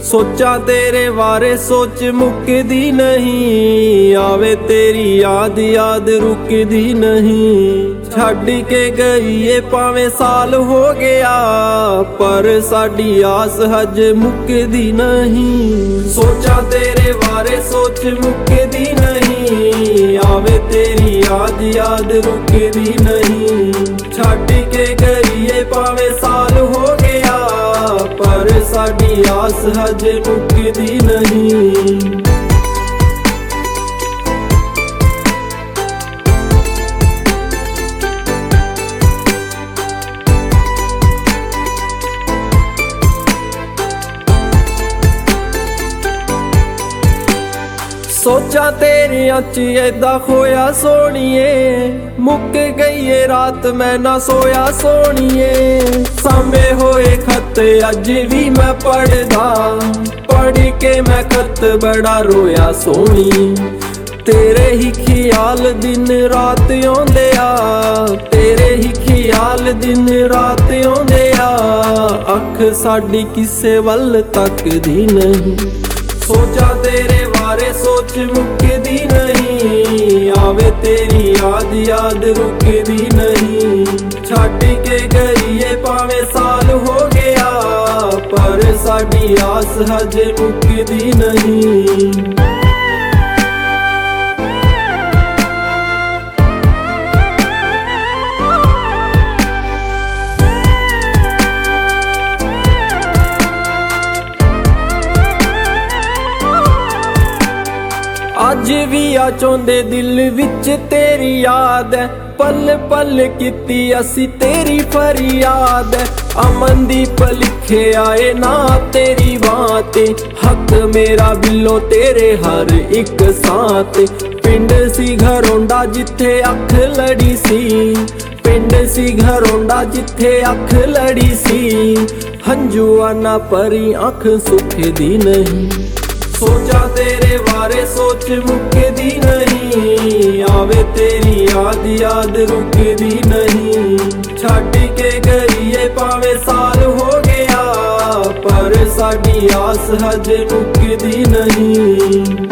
सोचा तेरे बारे सोच मुकदी नहीं, आवे तेरी याद याद रुकदी नहीं। छड्ड के गई है भावें साल हो गया, पर साडी आस हज मुकदी नहीं। सोचा तेरे बारे सोच मुकदी नहीं, आवे तेरी याद याद रुकदी नहीं। छड्ड के गई है भावें साल हो गया, पर साडी आस हज मुकदी नहीं। सोचा तेरियां च ऐदा खोया सोनिए, मुक गई है रात मैं ना सोया सोनिए। सामे होए खत अज भी मैं पढ़दा, पढ़ के मैं खत बड़ा रोया सोनी। तेरे ही ख्याल दिन रात आउंदे आ, तेरे ही ख्याल दिन रात आउंदे आ। अख साडी किसे वल तकदी नहीं। सोचा तेरे बारे सोच मुकदी नहीं, आवे तेरी याद याद रुकदी नहीं। छड्ड के गई है भावें साल हो गया, पर साडी आस हज मुकदी नहीं। अज भी आ चौंदे दिल विच तेरी याद है, पल पल कीती असी तेरी फरियाद है। अमनदीप लिखे आए ना तेरी बात, हक मेरा बिलो तेरे हर एक साथ। पिंड सी घरोंडा जिथे अख लड़ी सी, पिंड सी घरोंडा जिथे अख लड़ी सी। हंजू आना परी अख सुखदी नहीं। सोचा तेरे बारे सोच मुकदी नहीं, आवे तेरी याद याद रुकदी नहीं। छड्ड के गई है भावें साल हो गया, पर साडी आस हज मुकदी नहीं।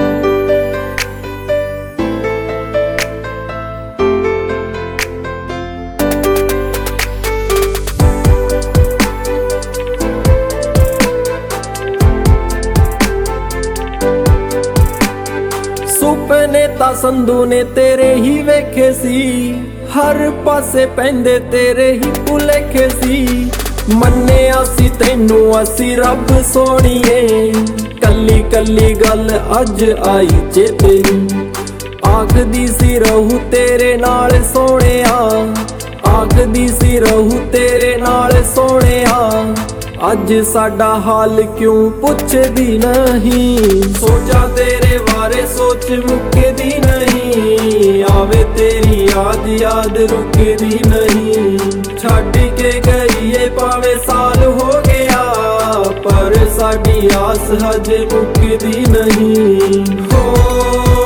सुपने ता संधू ने तेरे ही वेखे सी, हर पासे पैंदे तेरे ही भुलेखे सी। मन्ने आसी तैनू असी रब सोनिए, कली कली गल अज आई चेते। आखदी सी रहू तेरे नाल सोहणिया, आखदी सी रहू तेरे नाल सोहणिया। अज साडा हाल क्यों पुछदी नहीं। सोचा तेरे बारे सोच मुकदी नहीं, आवे तेरी याद याद रुकदी नहीं। छड्ड के गई है भावें साल हो गया, पर साडी आस हज मुकदी नहीं। हो